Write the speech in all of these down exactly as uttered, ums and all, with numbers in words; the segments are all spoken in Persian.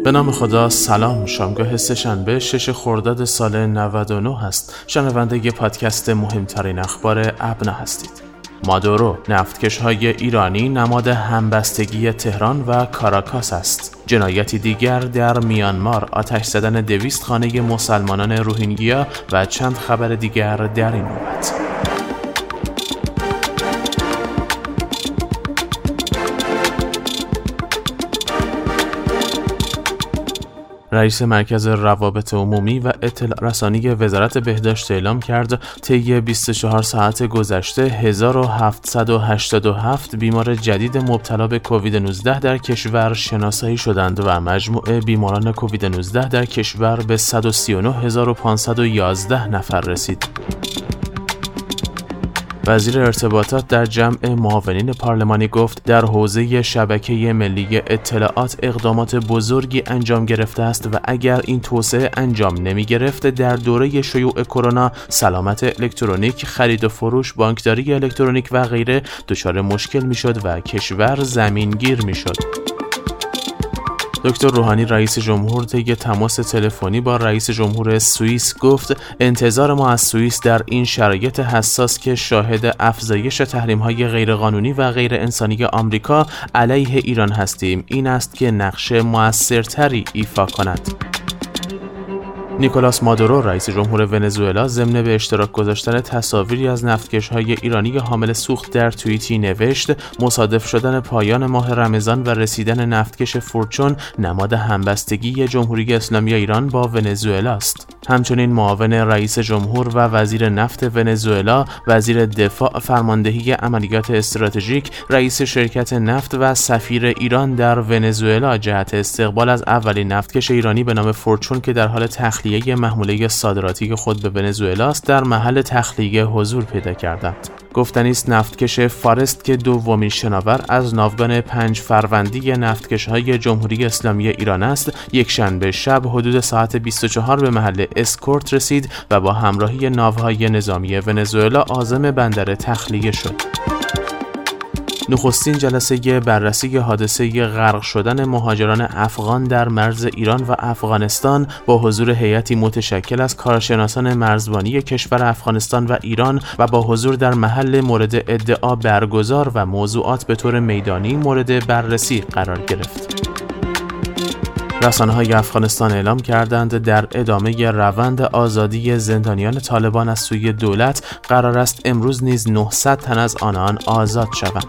به نام خدا. سلام، شامگاه سه‌شنبه شش خرداد سال نود و نه هست. شنونده ی پادکست مهمترین اخبار ابنا هستید. مادورو، نفتکش‌های ایرانی نماد همبستگی تهران و کاراکاس است. جنایتی دیگر در میانمار، آتش زدن دویست خانه مسلمانان روهینگیا و چند خبر دیگر در این نوبت. رئیس مرکز روابط عمومی و اطلاع رسانی وزارت بهداشت اعلام کرد طی بیست و چهار ساعت گذشته هزار و هفتصد و هشتاد و هفت بیمار جدید مبتلا به کووید نوزده در کشور شناسایی شدند و مجموع بیماران کووید نوزده در کشور به صد و سی و نه هزار و پانصد و یازده نفر رسید. وزیر ارتباطات در جمع معاونین پارلمانی گفت در حوزه شبکه ملی اطلاعات اقدامات بزرگی انجام گرفته است و اگر این توسعه انجام نمی گرفت در دوره شیوع کرونا سلامت الکترونیک، خرید و فروش، بانکداری الکترونیک و غیره دچار مشکل می شد و کشور زمینگیر می شد. دکتر روحانی رئیس جمهور طی تماس تلفنی با رئیس جمهور سوئیس گفت انتظار ما از سوئیس در این شرایط حساس که شاهد افزایش تحریم‌های غیرقانونی و غیر انسانی آمریکا علیه ایران هستیم این است که نقش مؤثرتری ایفا کند. نیکولاس مادورو رئیس جمهور ونزوئلا ضمن به اشتراک گذاشتن تصاویری از نفتکش‌های ایرانی حامل سوخت در توییتی نوشت مصادف شدن پایان ماه رمضان و رسیدن نفتکش فورچون نماد همبستگی جمهوری اسلامی ایران با ونزوئلا است. همچنین معاون رئیس جمهور و وزیر نفت ونزوئلا، وزیر دفاع، فرماندهی عملیات استراتژیک، رئیس شرکت نفت و سفیر ایران در ونزوئلا جهت استقبال از اولین نفتکش ایرانی به نام فورچون که در حال تخلیه یه محموله صادراتی خود به ونزوئلا است در محل تخلیه حضور پیدا کردند. گفتنی است نفتکش فارست که دومین شناور از ناوگان پنج فروندی نفتکش‌های جمهوری اسلامی ایران است، یک شنبه شب حدود ساعت بیست و چهار به محل اسکورت رسید و با همراهی ناوهای نظامی ونزوئلا عازم بندر تخلیه شد. نخستین جلسه بررسی حادثه غرق شدن مهاجران افغان در مرز ایران و افغانستان با حضور هیئتی متشکل از کارشناسان مرزبانی کشور افغانستان و ایران و با حضور در محل مورد ادعا برگزار و موضوعات به طور میدانی مورد بررسی قرار گرفت. رسانه‌های افغانستان اعلام کردند در ادامه روند آزادی زندانیان طالبان از سوی دولت قرار است امروز نیز نهصد تن از آنان آزاد شوند.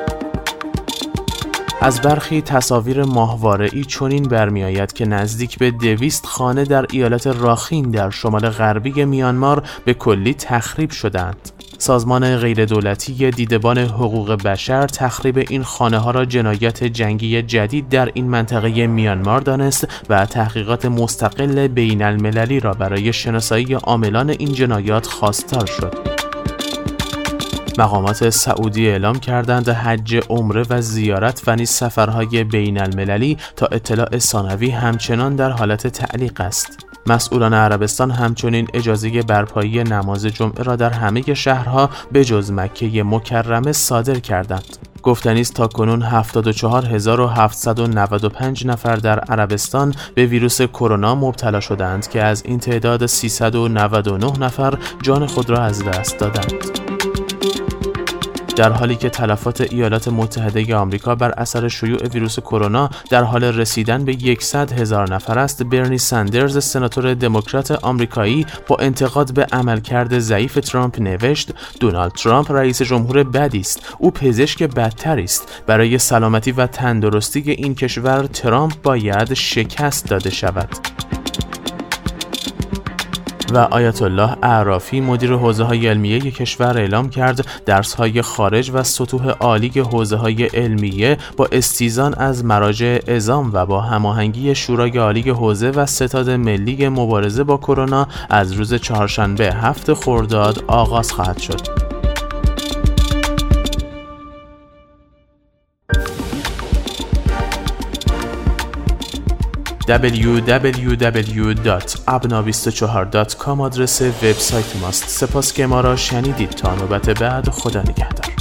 از برخی تصاویر ماهواره‌ای چنین برمی‌آید که نزدیک به دویست خانه در ایالت راخین در شمال غربی میانمار به کلی تخریب شدند. سازمان غیردولتی دیدبان حقوق بشر تخریب این خانه‌ها را جنایت جنگی جدید در این منطقه میانمار دانست و تحقیقات مستقل بین المللی را برای شناسایی عاملان این جنایات خواستار شد. مقامات سعودی اعلام کردند حج، عمره و زیارت و نیز سفرهای بین المللی تا اطلاع ثانوی همچنان در حالت تعلیق است. مسئولان عربستان همچنین اجازه برپایی نماز جمعه را در همه شهرها به جز مکه مکرمه صادر کردند. گفتنی است تاکنون هفتاد و چهار هزار و هفتصد و نود و پنج نفر در عربستان به ویروس کرونا مبتلا شدند که از این تعداد سیصد و نود و نه نفر جان خود را از دست دادند. در حالی که تلفات ایالات متحده آمریکا بر اثر شیوع ویروس کرونا در حال رسیدن به صد هزار نفر است، برنی سندرز سناتور دموکرات آمریکایی با انتقاد به عملکرد ضعیف ترامپ نوشت دونالد ترامپ رئیس جمهور بدی است، او پزشک بدتری است. برای سلامتی و تندرستی این کشور ترامپ باید شکست داده شود. و آیت الله اعرافی مدیر حوزه‌های علمیه کشور اعلام کرد درس‌های خارج و سطوح عالی حوزه‌های علمیه با استیزان از مراجع اعظام و با هماهنگی شورای عالی حوزه و ستاد ملی مبارزه با کرونا از روز چهارشنبه هفت خرداد آغاز خواهد شد. دبلیو دبلیو دبلیو دات ابنا بیست و چهار دات کام آدرس وبسایت ماست. سپاس که ما را شنیدید. تا نوبت بعد، خدا نگهدار.